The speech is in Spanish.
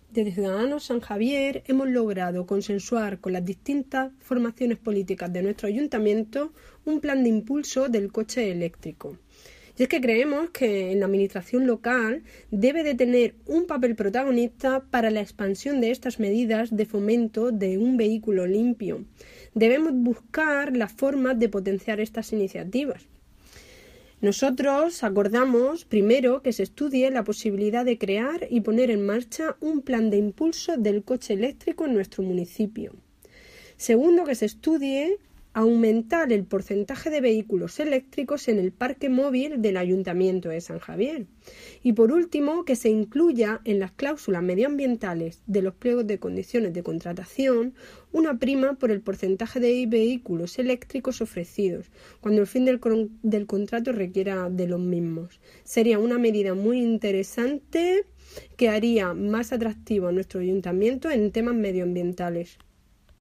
Desde Ciudadanos San Javier hemos logrado consensuar con las distintas formaciones políticas de nuestro ayuntamiento un plan de impulso del coche eléctrico. Y es que creemos que en la administración local debe de tener un papel protagonista para la expansión de estas medidas de fomento de un vehículo limpio. Debemos buscar las formas de potenciar estas iniciativas. Nosotros acordamos, primero, que se estudie la posibilidad de crear y poner en marcha un plan de impulso del coche eléctrico en nuestro municipio. Segundo, que se estudie aumentar el porcentaje de vehículos eléctricos en el parque móvil del Ayuntamiento de San Javier. Y por último, que se incluya en las cláusulas medioambientales de los pliegos de condiciones de contratación una prima por el porcentaje de vehículos eléctricos ofrecidos, cuando el fin del contrato requiera de los mismos. Sería una medida muy interesante que haría más atractivo a nuestro ayuntamiento en temas medioambientales.